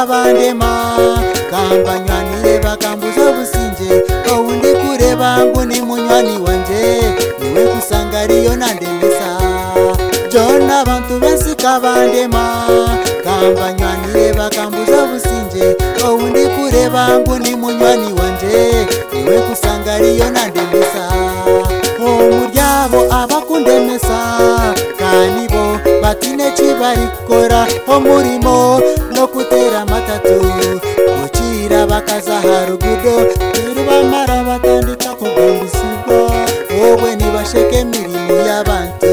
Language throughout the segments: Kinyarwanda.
sikabandema kambanywanire bakambuza businje oundi kureba ngo ni munywani wanje niwe kusanga ariyo nandemesa jona abantu bensi kabandema kambanywanire bakambuza businje oundi kureba ngo ni munywani wanje niwe kusanga ariyo nandemesa omuryabo abakundemesa kanibo batine chibarikora omurimo no kutera matatu kuchira bakaza harugudo bamara batandika kugambisibwa obwe nibasheke emirimo y'abantu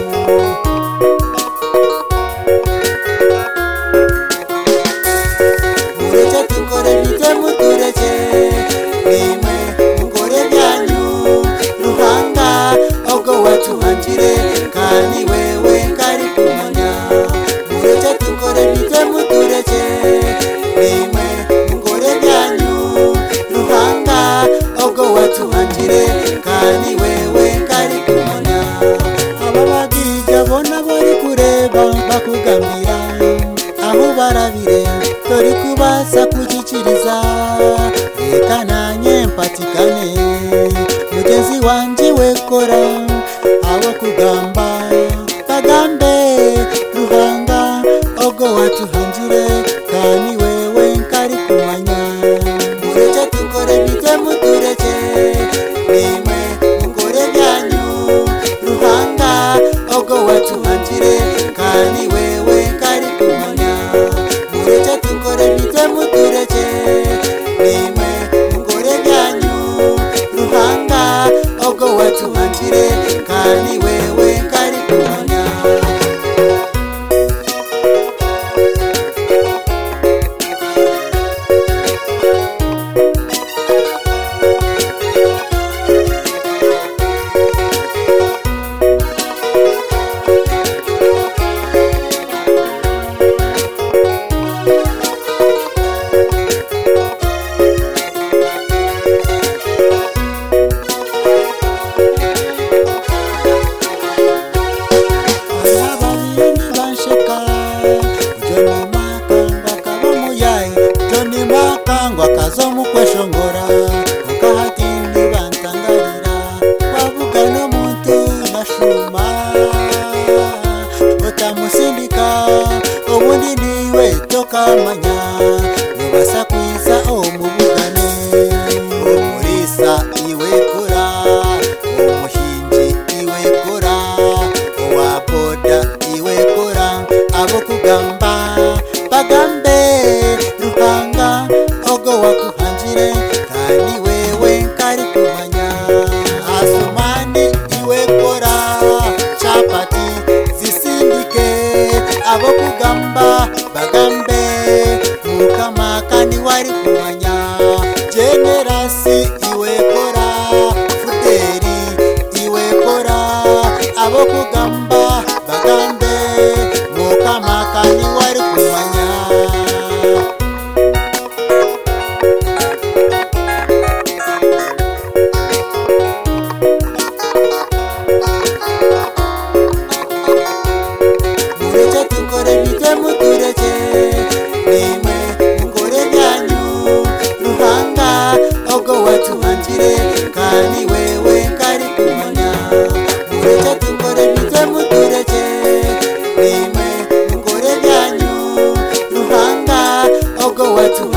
mureke tukore bite mutureke nimwe mukore byanyu ruhanga ubwo watuhanjire kandi wewe kari kumanya mureke tukore bite mutureke nimwe mukore byanyu ruhanga ubwo watuhanjire kandi wewe kari kumanya ababagija bona bari kureba bakugambira aho barabire tori kubasa kugikiriza reka nanye mpatikane mugenzi wanje wekora abo kugamba bagambe ruhanga ubwo watuhanjire kandi wewe kari kumanya mureke tukore bite mutureke nimwe mukore byanyu ruhanga ubwo watuhanjire kandi wewe kari kumanya mureke tukore bite mutureke nimwe mukore byanyu ruhanga ubwo watuhanjire kandi wewe kari kumanya wakazo mukweshongora ukahatindi bantangarira wavuga n'omuntu nashuma utamusindika ubundi niwe tokamanya nubasa kwiza omubugane omurisa iwe kora omuhinji iwe kora owaboda iwe kora abo kugamba bagambe ruhanga ubwo wakuhanjire kandi wewe kari kumanya asumani iwe kora chapati zisindike abo kugamba bagambe mukama kandi wari kumanya generasi iwe kora futeri iwe kora abo kugamba bagambe mukama kandi wari kumanya mureke tukore bite mutureke nimwe mukore byanyu ruhanga ubwo watuhanjire kandi wewe kari kumanya mureke tukore bite mutureke nimwe mukore byanyu ruhanga ubwo watuhanjire